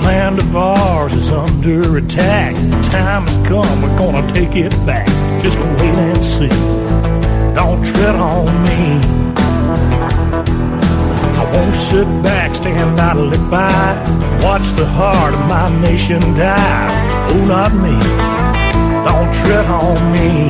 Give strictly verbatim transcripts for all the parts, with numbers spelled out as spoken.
land of ours is under attack. The time has come, we're gonna take it back. Just wait and see. Don't tread on me. I won't sit back, stand idly by, watch the heart of my nation die. Oh, not me. Don't tread on me.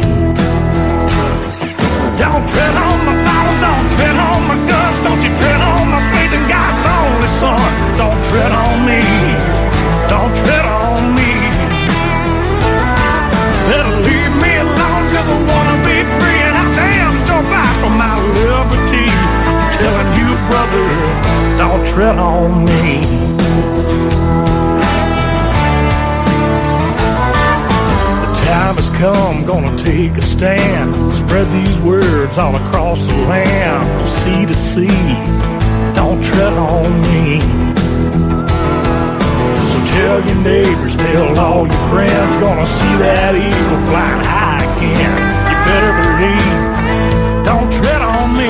Don't tread on my Bible, don't tread on my guts. Don't you tread on my faith in God's only Son. Don't tread on me. Don't tread on me. Better leave me alone, cause I wanna be free, and I damn sure fight for my liberty. I'm telling you, brother, don't tread on me. Time has come, gonna take a stand. Spread these words all across the land, from sea to sea. Don't tread on me. So tell your neighbors, tell all your friends, gonna see that eagle flying high again. You better believe. Don't tread on me.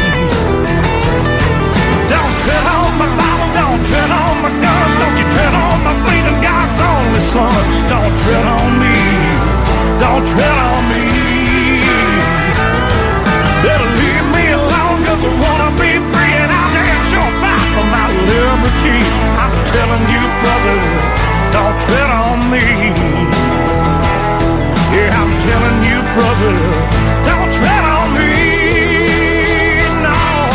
Don't tread on my Bible, don't tread on my guns. Don't you tread on my faith in God's only Son. Don't tread on me. Don't tread on me. Better leave me alone, cause I wanna be free, and I'll damn sure fight for my liberty. I'm telling you, brother, don't tread on me. Yeah, I'm telling you, brother, don't tread on me. No.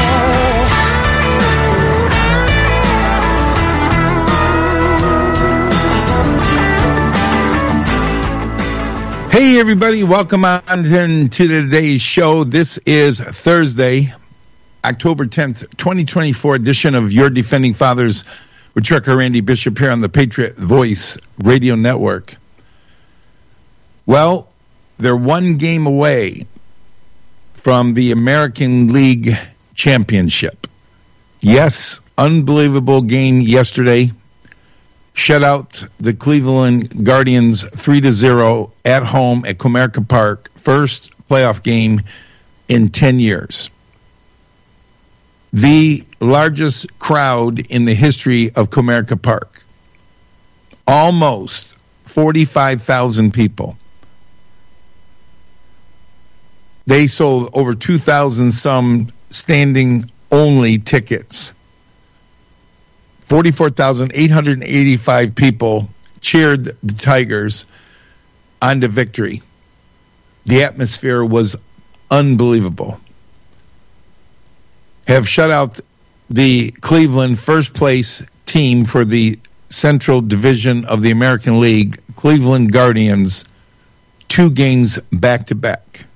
Hey, everybody. Welcome on to today's show. This is Thursday, October tenth, twenty twenty-four edition of Your Defending Fathers with Trucker Randy Bishop here on the Patriot Voice Radio Network. Well, they're one game away from the American League Championship. Yes, unbelievable game yesterday. Shut out the Cleveland Guardians three to zero at home at Comerica Park. First playoff game in ten years. The largest crowd in the history of Comerica Park. Almost forty-five thousand people. They sold over two thousand some standing only tickets. forty-four thousand eight hundred eighty-five people cheered the Tigers on to victory. The atmosphere was unbelievable. Have shut out the Cleveland first place team for the Central Division of the American League, Cleveland Guardians, two games back to back.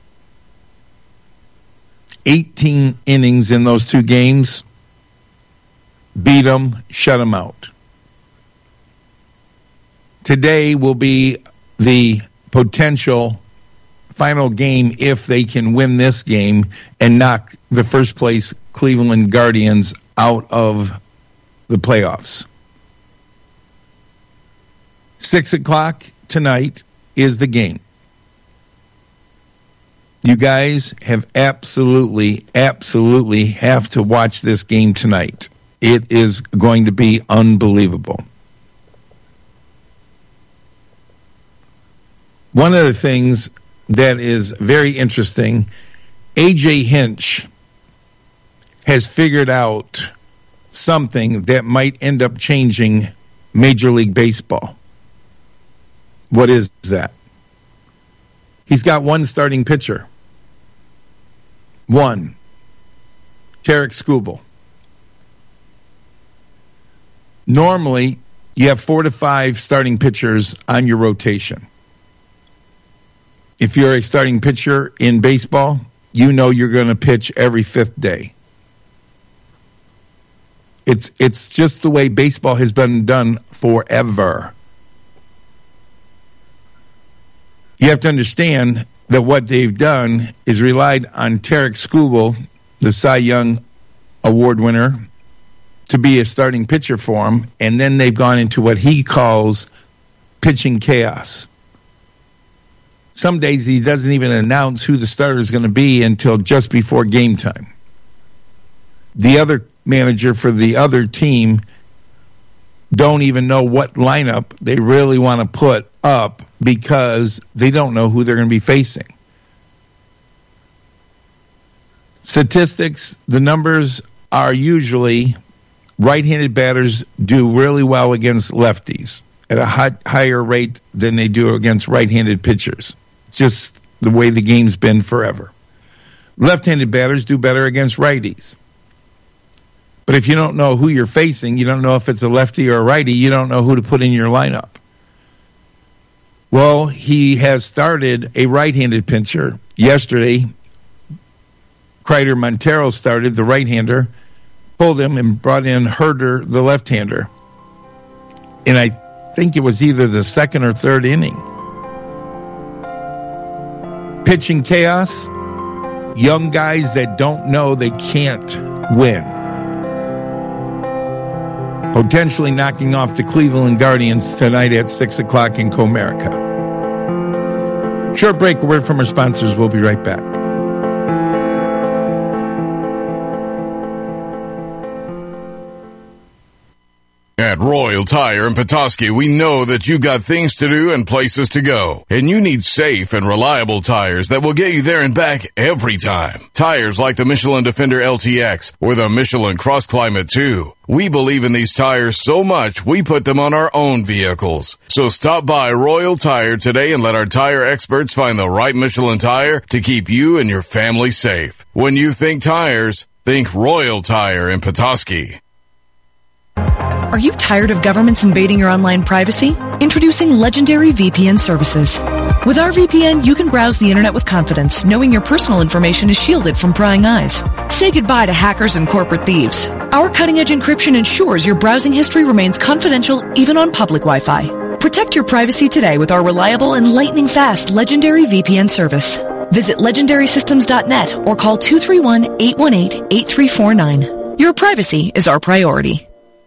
eighteen innings in those two games. Beat them, shut them out. Today will be the potential final game if they can win this game and knock the first place Cleveland Guardians out of the playoffs. Six o'clock tonight is the game. You guys have absolutely, absolutely have to watch this game tonight. It is going to be unbelievable. One of the things that is very interesting, A J Hinch has figured out something that might end up changing Major League Baseball. What is that? He's got one starting pitcher. One. Tarik Skubal. Normally, you have four to five starting pitchers on your rotation. If you're a starting pitcher in baseball, you know you're going to pitch every fifth day. It's it's just the way baseball has been done forever. You have to understand that what they've done is relied on Tarik Skubal, the Cy Young Award winner, to be a starting pitcher for him, and then they've gone into what he calls pitching chaos. Some days he doesn't even announce who the starter is going to be until just before game time. The other manager for the other team don't even know what lineup they really want to put up because they don't know who they're going to be facing. Statistics, the numbers are usually right-handed batters do really well against lefties at a high, higher rate than they do against right-handed pitchers. Just the way the game's been forever. Left-handed batters do better against righties. But if you don't know who you're facing, you don't know if it's a lefty or a righty, you don't know who to put in your lineup. Well, he has started a right-handed pitcher. Yesterday, Kreider Montero started, the right-hander, pulled him and brought in Herder, the left-hander. And I think it was either the second or third inning. Pitching chaos, young guys that don't know they can't win. Potentially knocking off the Cleveland Guardians tonight at six o'clock in Comerica. Short break, a word from our sponsors. We'll be right back. At Royal Tire in Petoskey, we know that you got things to do and places to go, and you need safe and reliable tires that will get you there and back every time. Tires like the Michelin Defender L T X or the Michelin Cross Climate two. We believe in these tires so much, we put them on our own vehicles. So stop by Royal Tire today and let our tire experts find the right Michelin tire to keep you and your family safe. When you think tires, think Royal Tire in Petoskey. Are you tired of governments invading your online privacy? Introducing Legendary V P N services. With our V P N, you can browse the internet with confidence, knowing your personal information is shielded from prying eyes. Say goodbye to hackers and corporate thieves. Our cutting-edge encryption ensures your browsing history remains confidential even on public Wi-Fi. Protect your privacy today with our reliable and lightning-fast Legendary V P N service. Visit legendary systems dot net or call two three one, eight one eight, eight three four nine. Your privacy is our priority.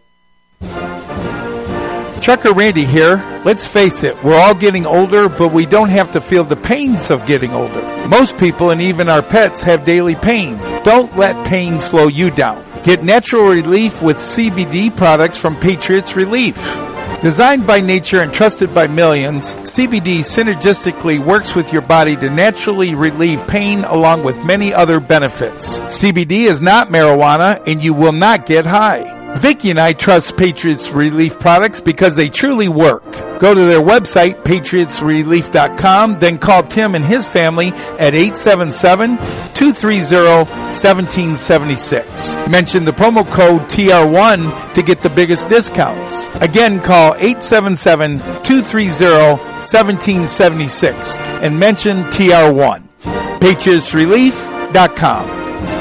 Trucker Randy here. Let's face it, we're all getting older, but we don't have to feel the pains of getting older. Most people and even our pets have daily pain. Don't let pain slow you down. Get natural relief with C B D products from Patriots Relief. Designed by nature and trusted by millions, C B D synergistically works with your body to naturally relieve pain along with many other benefits. C B D is not marijuana and you will not get high. Vicki and I trust Patriots Relief products because they truly work. Go to their website, patriots relief dot com, then call Tim and his family at eight seven seven, two three zero, one seven seven six. Mention the promo code T R one to get the biggest discounts. Again, call eight seven seven, two three zero, one seven seven six and mention T R one. patriots relief dot com.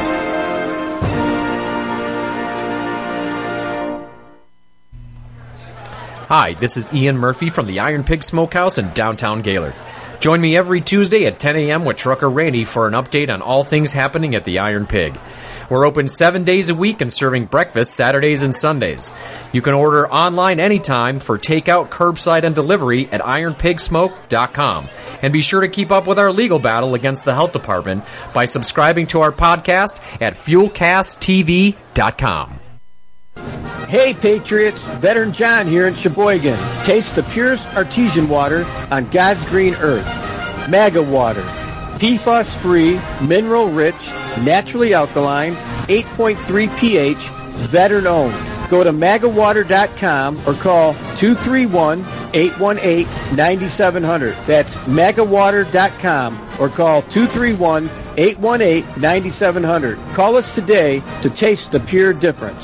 Hi, this is Ian Murphy from the Iron Pig Smokehouse in downtown Gaylord. Join me every Tuesday at ten a.m. with Trucker Randy for an update on all things happening at the Iron Pig. We're open seven days a week and serving breakfast Saturdays and Sundays. You can order online anytime for takeout, curbside, and delivery at iron pig smoke dot com. And be sure to keep up with our legal battle against the health department by subscribing to our podcast at fuel cast t v dot com. Hey Patriots, Veteran John here in Sheboygan. Taste the purest artesian water on God's green earth. MAGA water. P F A S-free, mineral-rich, naturally alkaline, eight point three pH, veteran-owned. Go to maga water dot com or call two three one, eight one eight, nine seven zero zero. That's maga water dot com or call two three one, eight one eight, nine seven zero zero. Call us today to taste the pure difference.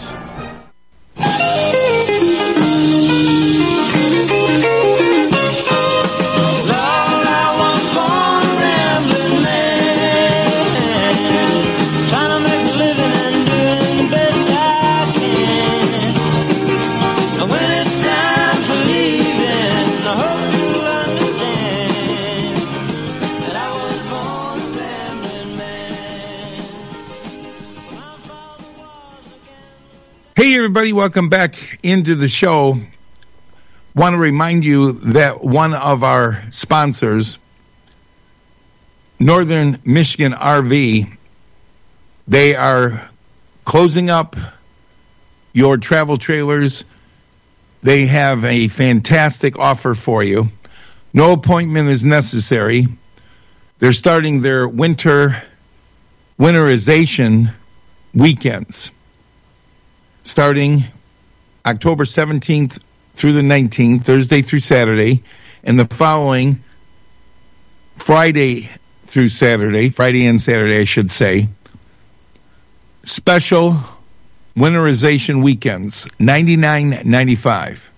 Hey, everybody, welcome back into the show. Want to remind you that one of our sponsors, Northern Michigan R V, they are closing up your travel trailers. they have a fantastic offer for you. No appointment is necessary. They're starting their winter winterization weekends, starting October seventeenth through the nineteenth, Thursday through Saturday, and the following Friday through Saturday, Friday and Saturday, I should say, special winterization weekends, ninety-nine ninety-five.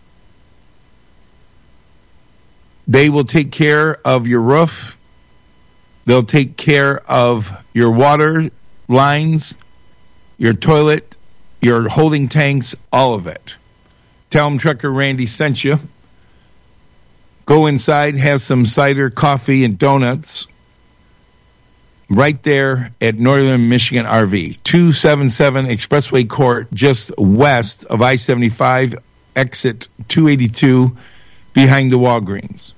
They will take care of your roof. They'll take care of your water lines, your toilet, your holding tanks, all of it. Tell them Trucker Randy sent you. Go inside, have some cider, coffee, and donuts right there at Northern Michigan R V. two seventy-seven Expressway Court, just west of I seventy-five, exit two eighty-two, behind the Walgreens.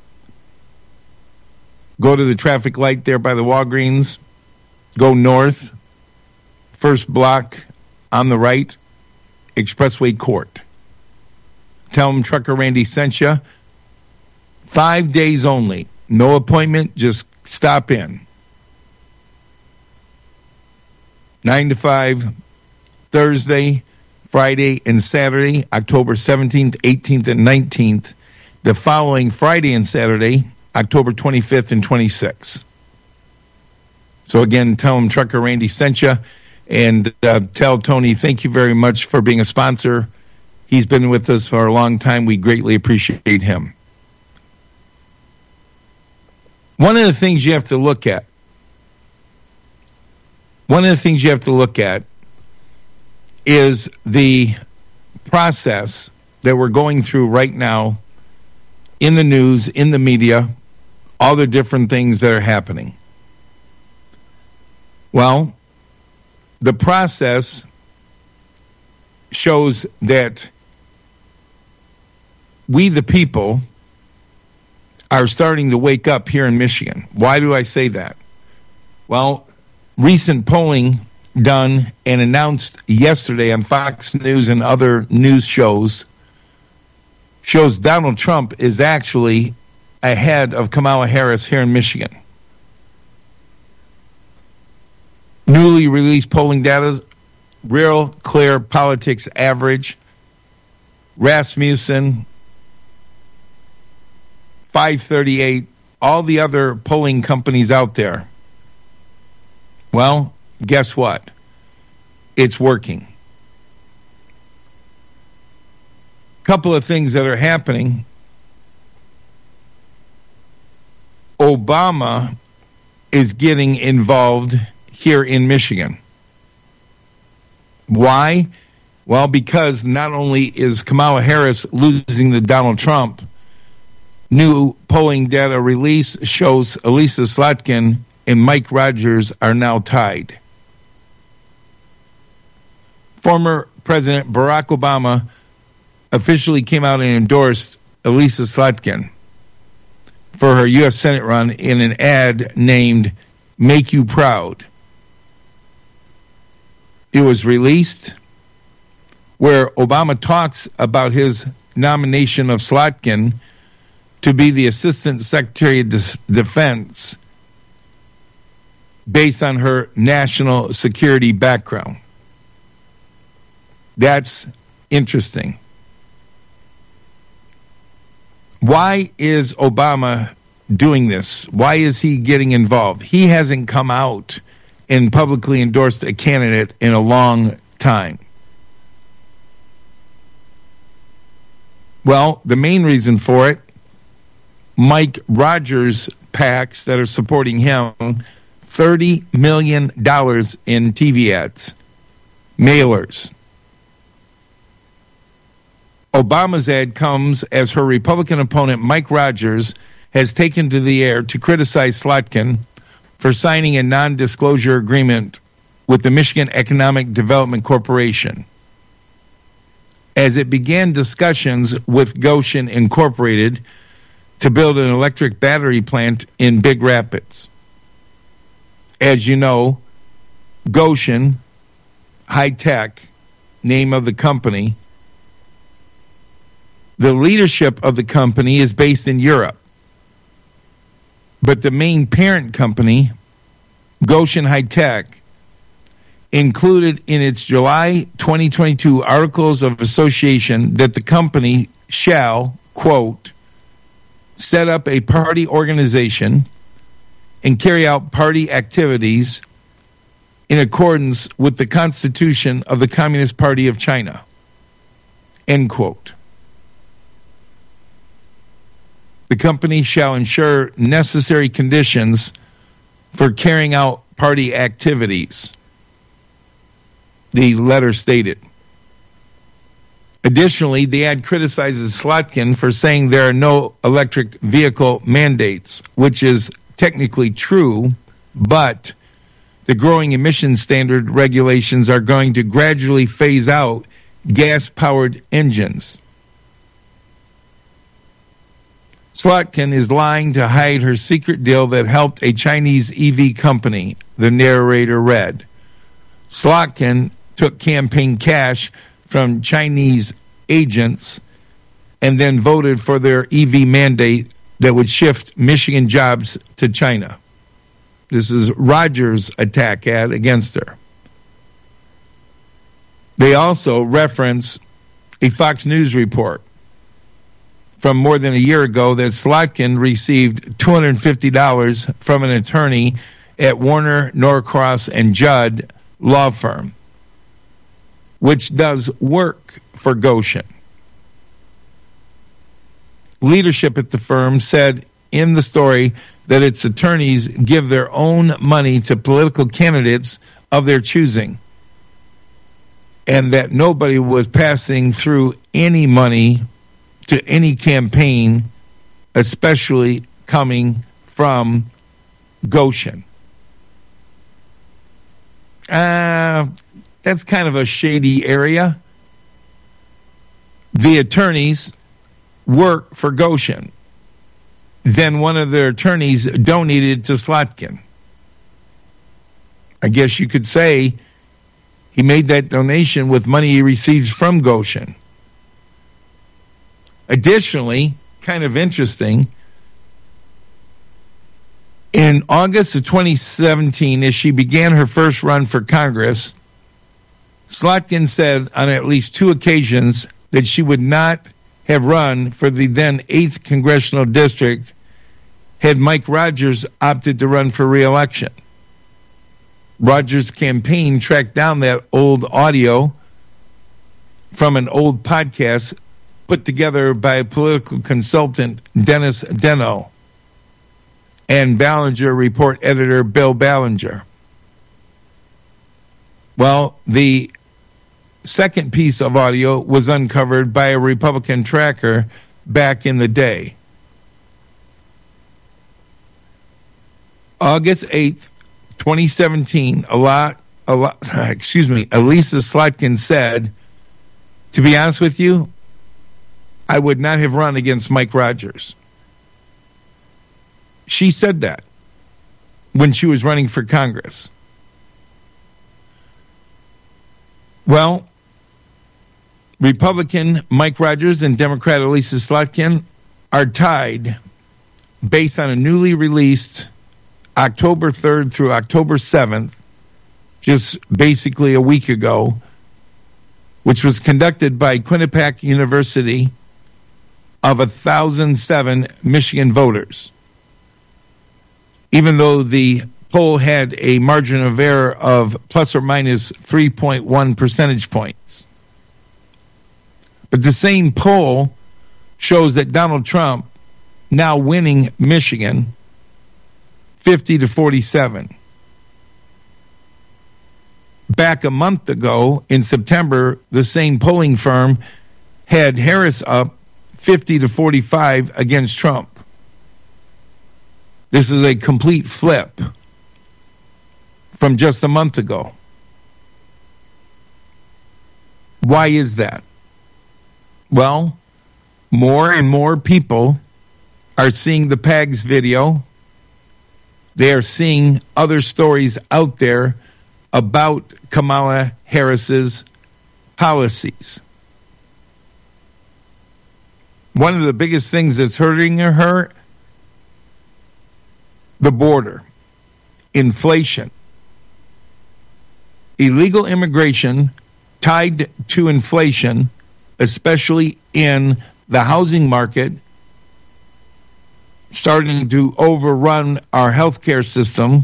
Go to the traffic light there by the Walgreens. Go north, first block on the right, Expressway Court. Tell them Trucker Randy sent you. Five days only. No appointment, just stop in. Nine to five, Thursday, Friday, and Saturday, October seventeenth, eighteenth, and nineteenth. The following Friday and Saturday, October twenty-fifth and twenty-sixth. So again, tell them Trucker Randy sent you, and uh, tell Tony thank you very much for being a sponsor. He's been with us for a long time. We greatly appreciate him. One of the things you have to look at, one of the things you have to look at is the process that we're going through right now in the news, in the media, all the different things that are happening. Well, the process shows that we, the people, are starting to wake up here in Michigan. Why do I say that? Well, recent polling done and announced yesterday on Fox News and other news shows shows Donald Trump is actually ahead of Kamala Harris here in Michigan. Newly released polling data, Real Clear Politics Average, Rasmussen, five thirty-eight, all the other polling companies out there. Well, guess what? It's working. Couple of things that are happening. Obama is getting involved here in Michigan. Why? Well, because not only is Kamala Harris losing to Donald Trump, new polling data release shows Elisa Slotkin and Mike Rogers are now tied. Former President Barack Obama officially came out and endorsed Elisa Slotkin for her U S Senate run in an ad named Make You Proud. It was released where Obama talks about his nomination of Slotkin to be the Assistant Secretary of Defense based on her national security background. That's interesting. Why is Obama doing this? Why is he getting involved? He hasn't come out and publicly endorsed a candidate in a long time. Well, the main reason for it, Mike Rogers PACs that are supporting him, thirty million dollars in T V ads, mailers. Obama's ad comes as her Republican opponent, Mike Rogers, has taken to the air to criticize Slotkin for signing a non-disclosure agreement with the Michigan Economic Development Corporation as it began discussions with Goshen Incorporated to build an electric battery plant in Big Rapids. As you know, Goshen High Tech, name of the company, The leadership of the company is based in Europe, but the main parent company, Gotion High-Tech, included in its July twenty twenty-two Articles of Association that the company shall, quote, set up a party organization and carry out party activities in accordance with the Constitution of the Communist Party of China, end quote. The company shall ensure necessary conditions for carrying out party activities, the letter stated. Additionally, the ad criticizes Slotkin for saying there are no electric vehicle mandates, which is technically true, but the growing emission standard regulations are going to gradually phase out gas-powered engines. Slotkin is lying to hide her secret deal that helped a Chinese E V company, the narrator read. Slotkin took campaign cash from Chinese agents and then voted for their E V mandate that would shift Michigan jobs to China. This is Rogers' attack ad against her. They also reference a Fox News report from more than a year ago that Slotkin received two hundred fifty dollars from an attorney at Warner, Norcross, and Judd law firm, which does work for Gotion. Leadership at the firm said in the story that its attorneys give their own money to political candidates of their choosing, and that nobody was passing through any money to any campaign, especially coming from Gotion. Uh, that's kind of a shady area. The attorneys work for Gotion. Then one of their attorneys donated to Slotkin. I guess you could say he made that donation with money he receives from Gotion. Additionally, kind of interesting, in August of twenty seventeen, as she began her first run for Congress, Slotkin said on at least two occasions that she would not have run for the then eighth Congressional District had Mike Rogers opted to run for re-election. Rogers' campaign tracked down that old audio from an old podcast put together by political consultant Dennis Deno and Ballinger report editor Bill Ballinger. Well, the second piece of audio was uncovered by a Republican tracker back in the day. August eighth, twenty seventeen, a lot, a lot, excuse me, Elisa Slotkin said, to be honest with you, I would not have run against Mike Rogers. She said that when she was running for Congress. Well, Republican Mike Rogers and Democrat Elisa Slotkin are tied based on a newly released October third through October seventh, just basically a week ago, which was conducted by Quinnipiac University of one thousand seven Michigan voters. Even though the poll had a margin of error of plus or minus three point one percentage points. But the same poll shows that Donald Trump now winning Michigan fifty to forty-seven. Back a month ago in September, the same polling firm had Harris up fifty to forty-five against Trump. This is a complete flip from just a month ago. Why is that? Well, more and more people are seeing the P A Gs video. They are seeing other stories out there about Kamala Harris's policies. one of the biggest things that's hurting her, the border, inflation, illegal immigration tied to inflation, especially in the housing market, starting to overrun our healthcare system,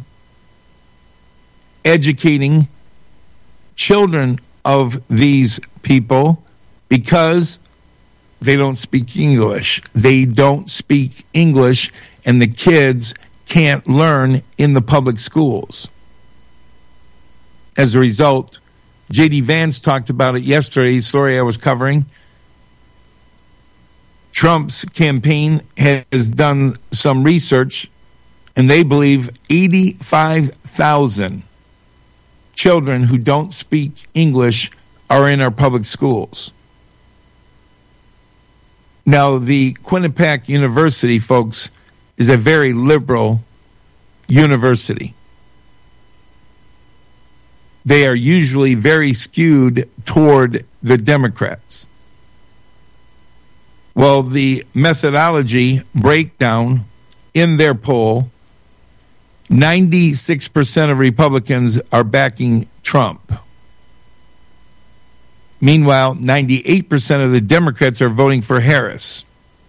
educating children of these people because they don't speak English. They don't speak English, and the kids can't learn in the public schools. As a result, J D Vance talked about it yesterday, story I was covering. Trump's campaign has done some research, and they believe eighty-five thousand children who don't speak English are in our public schools. Now, the Quinnipiac University, folks, is a very liberal university. They are usually very skewed toward the Democrats. Well, the methodology breakdown in their poll, ninety-six percent of Republicans are backing Trump. Meanwhile, ninety-eight percent of the Democrats are voting for Harris.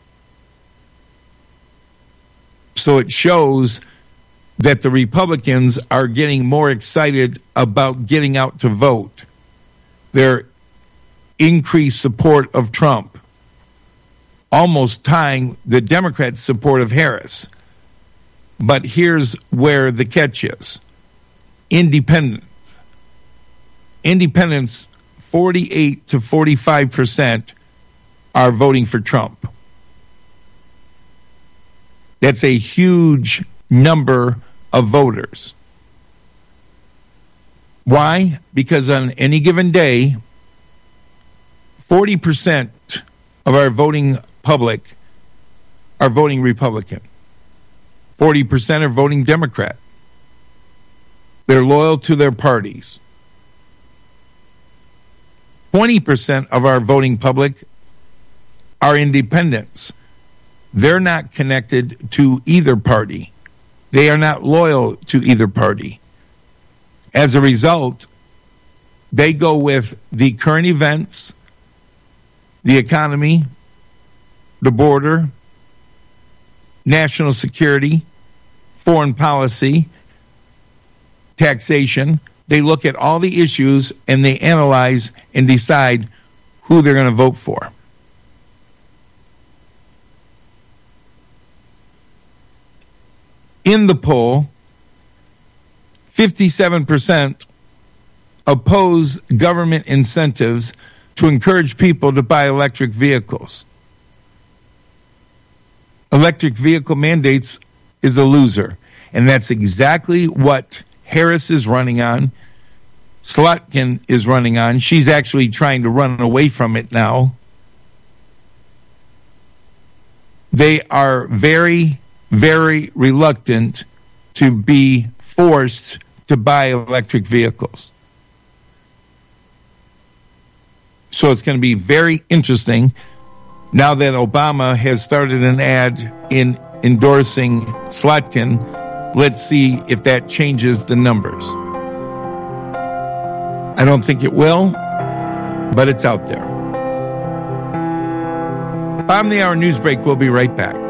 So it shows that the Republicans are getting more excited about getting out to vote. Their increased support of Trump, almost tying the Democrats' support of Harris. But here's where the catch is. Independents. Independents, forty-eight to forty-five percent are voting for Trump. That's a huge number of voters. Why? Because on any given day, forty percent of our voting public are voting Republican. forty percent are voting Democrat. They're loyal to their parties. twenty percent of our voting public are independents. They're not connected to either party. They are not loyal to either party. As a result, they go with the current events, the economy, the border, national security, foreign policy, taxation. They look at all the issues and they analyze and decide who they're going to vote for. In the poll, fifty-seven percent oppose government incentives to encourage people to buy electric vehicles. Electric vehicle mandates is a loser, and that's exactly what Harris is running on. Slotkin is running on. She's actually trying to run away from it now. They are very, very reluctant to be forced to buy electric vehicles. So it's going to be very interesting now that Obama has started an ad in endorsing Slotkin. Let's see if that changes the numbers. I don't think it will, but it's out there. Bottom of the hour news break. We'll be right back.